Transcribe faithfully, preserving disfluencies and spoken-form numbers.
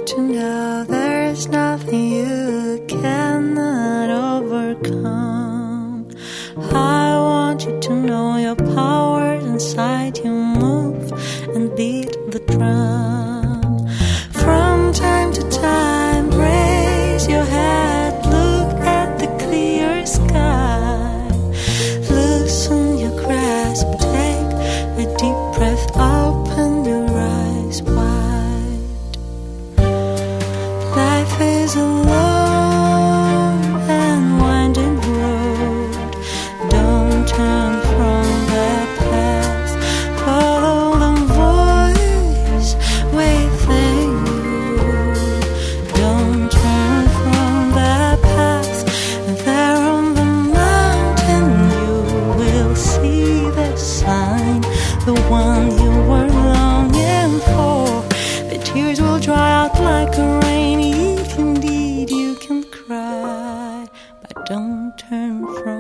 to know there's nothing you cannot overcome. I want you to know your power inside you. Move and beat the drum. From time to time, raise your head, look at the clear sky. Loosen your grasp, take a deep breath, open your eyes wide. Life is a long and winding road. Don't turn from the path, follow the voice within you. Don't turn from the path, there on the mountain you will see the sign, the one you were longing for. The tears will dry out like a rain, if indeed you can cry, but don't turn from